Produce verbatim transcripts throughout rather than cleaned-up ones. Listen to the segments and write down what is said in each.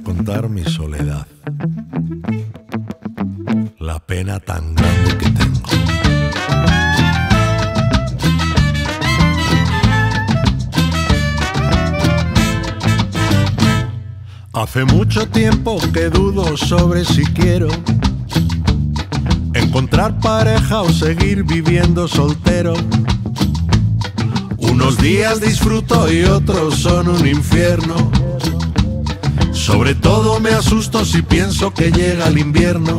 contar mi soledad, la pena tan grande que tengo. Hace mucho tiempo que dudo sobre si quiero encontrar pareja o seguir viviendo soltero. Unos días disfruto y otros son un infierno. Sobre todo me asusto si pienso que llega el invierno.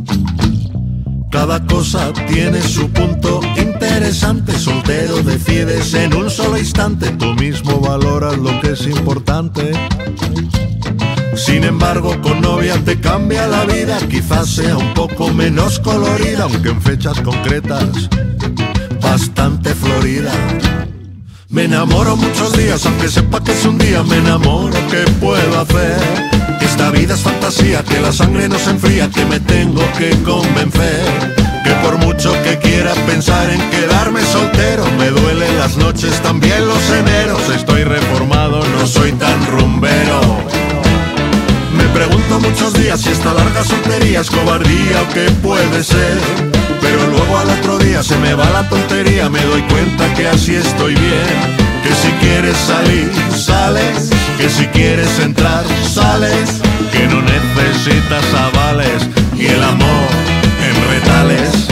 Cada cosa tiene su punto interesante. Soltero decides en un solo instante. Tú mismo valoras lo que es importante. Sin embargo, con novia te cambia la vida. Quizás sea un poco menos colorida, aunque en fechas concretas bastante florida. Me enamoro muchos días, aunque sepa que es un día. Me enamoro, ¿qué puedo hacer? Que esta vida es fantasía, que la sangre no se enfría, que me tengo que convencer. Que por mucho que quiera pensar en quedarme soltero, me duelen las noches, también los eneros. Estoy reformado, no soy tan rumbero. Me pregunto muchos días si esta larga soltería es cobardía o qué puede ser. Pero luego al otro día se me va la tontería. Me doy cuenta que así estoy bien. Que si quieres salir, sales. Que si quieres entrar, sales. Que no necesitas avales. Y el amor en retales.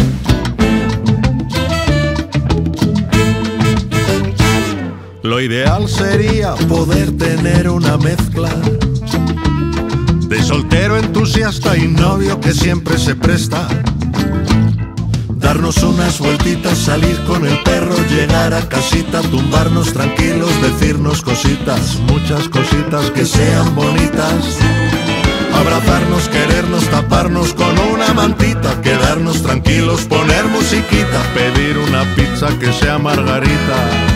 Lo ideal sería poder tener una mezcla de soltero entusiasta y novio que siempre se presta. Darnos unas vueltitas, salir con el perro, llegar a casita, tumbarnos tranquilos, decirnos cositas, muchas cositas que sean bonitas. Abrazarnos, querernos, taparnos con una mantita, quedarnos tranquilos, poner musiquita, pedir una pizza que sea margarita.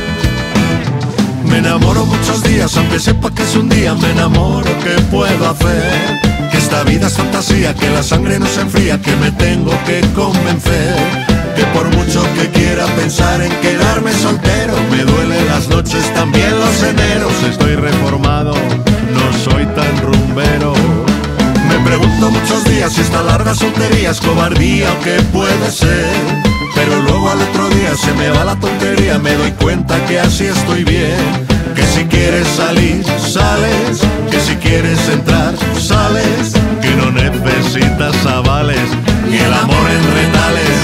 Me enamoro muchos días, aunque sepa que es un día. Me enamoro, ¿qué puedo hacer? Que esta vida es fantasía, que la sangre no se enfría, que me tengo que convencer. Que por mucho que quiera pensar en quedarme soltero, me duelen las noches, también los eneros. Estoy reformado, no soy tan rumbero. Me pregunto muchos días si esta larga soltería es cobardía o qué puede ser. Pero luego al otro día se me va la tontería. Me doy cuenta que así estoy bien. Que si quieres salir, sales. Que si quieres entrar, sales. Que no necesitas avales. Y el amor en retales.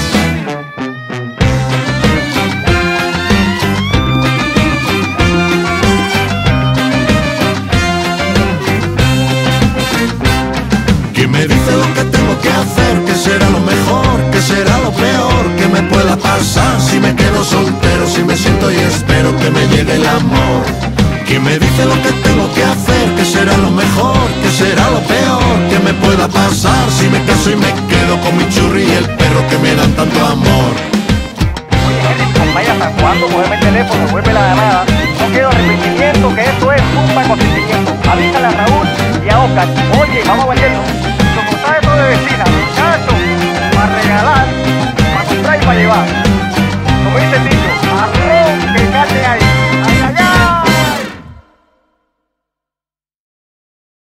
¿Quién me dice lo que tengo que hacer? ¿Qué será lo mejor? ¿Qué será lo peor que me pueda pasar si me quedo soltero? Si me siento y espero que me llegue el amor. ¿Quién me dice lo que tengo que hacer? ¿Qué será lo mejor? ¿Qué será lo peor que me pueda pasar si me caso y me quedo con mi churri y el perro que me dan tanto amor? Oye, Henry, vaya, ¿hasta cuándo? Cógeme el teléfono, vuelve la llamada. No quiero arrepentimiento, que esto es un consentimiento. Avísale a Raúl y a Oscar. Oye, vamos a venderlo.